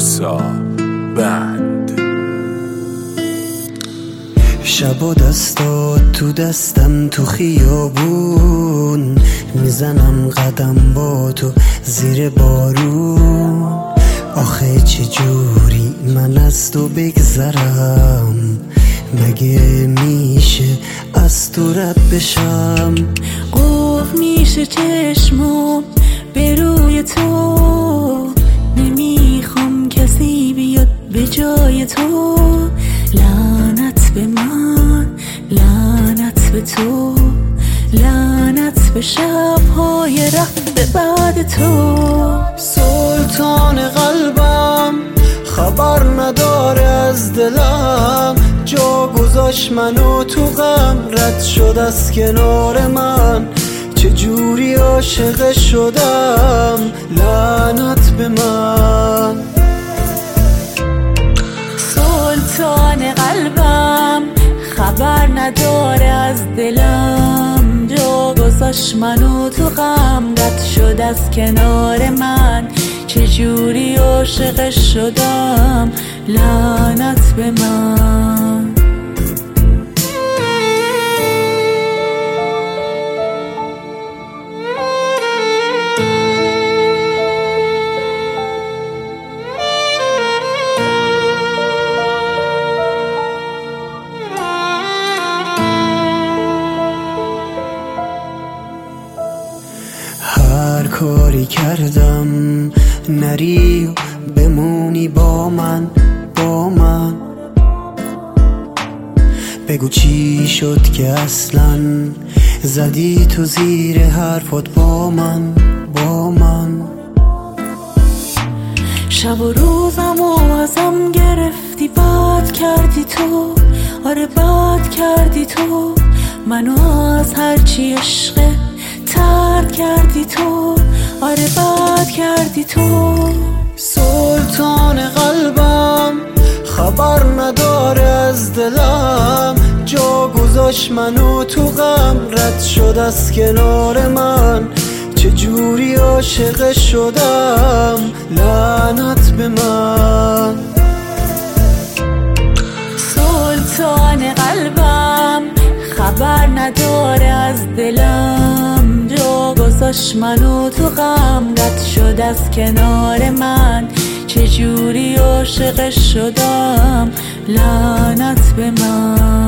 پارسا بند. شب و دستات تو دستم تو خیابون، میزنم قدم با تو زیر بارون. آخه چجوری من از تو بگذرم، مگه میشه از تو رد بشم؟ قفل میشه چشمم به روی تو، نمیخوام کسی بیاد به جای تو. لعنت به من، لعنت به تو، لعنت به شب‌های رفته بعد تو. سلطان قلبم خبر نداره از دلم، جا گذاشت منو تو غم، رد شد از کنار من. چجوری عاشق شدم، لعنت به من. سلطان قلبم خبر نداره از دلم، جا گذاشت منو تو غم، رد شد از کنار من. چجوری عاشق شدم، لعنت به من. هر کاری کردم نری و بمونی با من، با من. بگو چی شد که اصلا زدی تو زیر حرفات با من، با من. شب و روزم و ازم گرفتی، بد کردی تو، آره بد کردی تو. منو از هرچی عشقه ترد کردی تو، آره بد کردی تو. سلطان قلبم خبر نداره از دلم، جا گذاشت منو تو غم، رد شد از کنار من. چجوری عاشق شدم، لعنت به من. سلطان قلبم خبر نداره از دلم، جا گذاشت منو تو غم، رد شد از کنار من. چجوری عاشق شدم، لعنت به من.